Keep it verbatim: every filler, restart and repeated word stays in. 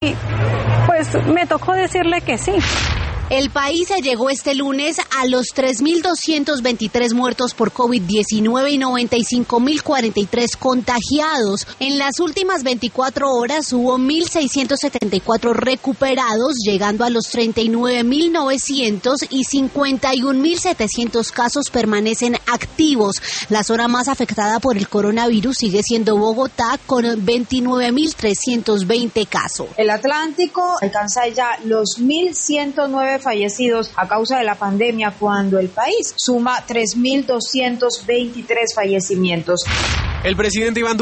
pues me tocó decirle que sí. El país llegó este lunes a los tres mil doscientos veintitrés muertos por COVID diecinueve y noventa y cinco mil cuarenta y tres contagiados. En las últimas veinticuatro horas hubo mil seiscientos setenta y cuatro recuperados, llegando a los treinta y nueve mil novecientos y cincuenta y un mil setecientos casos permanecen activos. La zona más afectada por el coronavirus sigue siendo Bogotá, con veintinueve mil trescientos veinte casos. El Atlántico alcanza ya los mil ciento nueve fallecidos a causa de la pandemia, cuando el país suma tres mil doscientos veintitrés fallecimientos. El presidente Iván